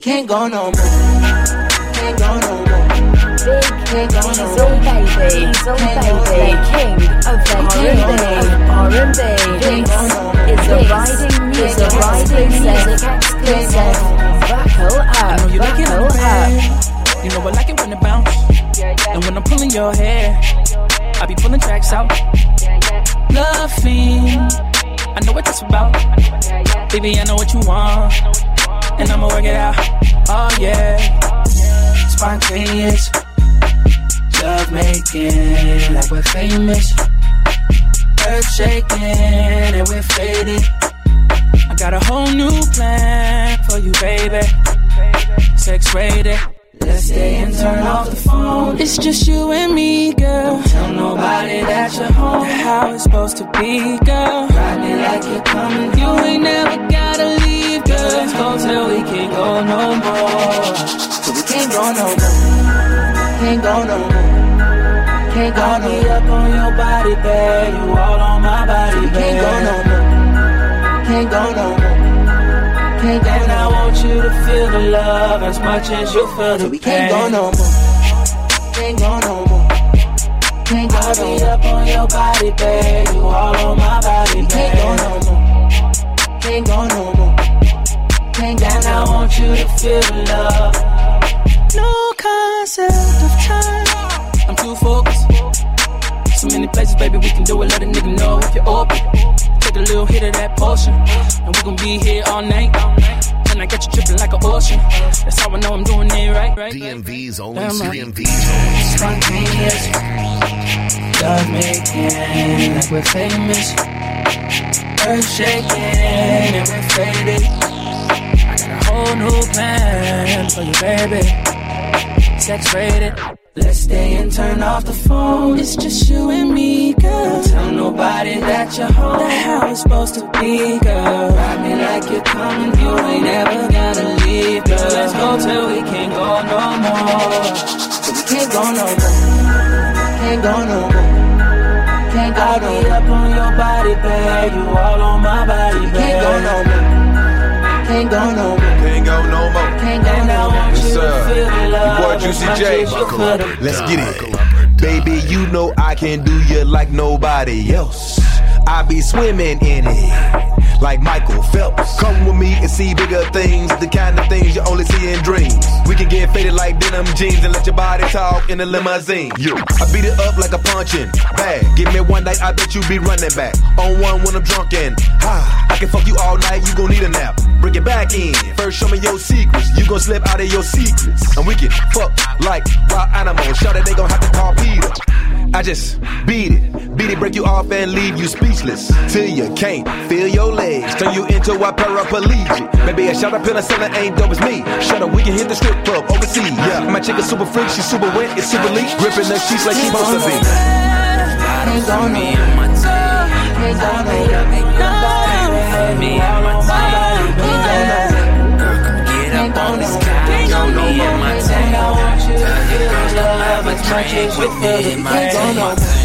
Can't go no more. Can't go no more. Big Diesel baby, the king of the R&B. This is a riding music exclusive. Buckle up, I know you like it buckle up. You know I like it when it bounce. And when I'm pulling your hair, I be pulling tracks out. Love fiend, I know what that's about. Baby, I know what you want, and I'ma work it out. Oh yeah, spontaneous love making, like we're famous. Earth shaking and we're faded. I got a whole new plan for you, baby. Sex rated. Let's stay and turn off the phone. It's just you and me, girl. Don't tell nobody that you're home. How it's supposed to be, girl. Ride me like you're coming. You ain't never gotta leave, girl. Let's go till we can't go no more. So we can't go no more. Can't go no more. Can't go no more. I'll be up on your body, babe. You all on my body, babe. Can't go no more. Can't go no more. Can't go and no I more. want you to feel the love as much as you feel the We pain. can't go no more. Can't go no more. Can't go I'll no be more. up on your body, babe. You all on my body, babe. Can't go no more. Can't go no more. Can't go And I no more. want you to feel the love. No concept of time. I'm too focused. So many places, baby, we can do it. Let a nigga know if you're open. Take a little hit of that potion, and we gon' be here all night. And I got you tripping like an ocean. That's how I know I'm doing it right. DMV's only Spontaneous love making, like we're famous. Earth shaking and we're faded. I got a whole new plan for you, baby. Sex rated. Let's stay and turn off the phone. It's just you and me, girl. Don't tell nobody that you're home. That's how it's supposed to be, girl. Ride me like you're coming. You ain't ever gotta leave, girl. Let's go till we can't go no more. So we can't go no more. Can't go no more. Can't go I'll no be more. up on your body, babe. You all on my body, babe. Can't go no more. Can't go no more. Can't go no more. Can't go And I no more. want you Yes, to sir. feel the love. Your boy Juicy as much J. as you feel the Let's get it. Baby, you know I can do you like nobody else. I be swimming in it like Michael Phelps. Come with me and see bigger things, the kind of things you only see in dreams. We can get faded like denim jeans and let your body talk in a limousine. I beat it up like a punching bag. Give me one night, I bet you be running back. On one when I'm drunk and I can fuck you all night, you gon' need a nap. Bring it back in. First show me your secrets. You gon' slip out of your secrets. And we can fuck like wild animals. Shout it, they gon' have to call Peter. I just beat it, break you off and leave you speechless. Till you can't feel your legs, turn you into a paraplegic. Maybe a shot of penicillin ain't dope as me. Shut up, we can hit the strip club overseas. Yeah, my chick is super freak, she's super wet, it's super leak. Gripping the sheets like she's supposed to be. Can't go no more. Can't go no more. me on my body, Can't girl, come get up on this couch. Got me in my tank. I want you to feel the love as much as you feel the pain.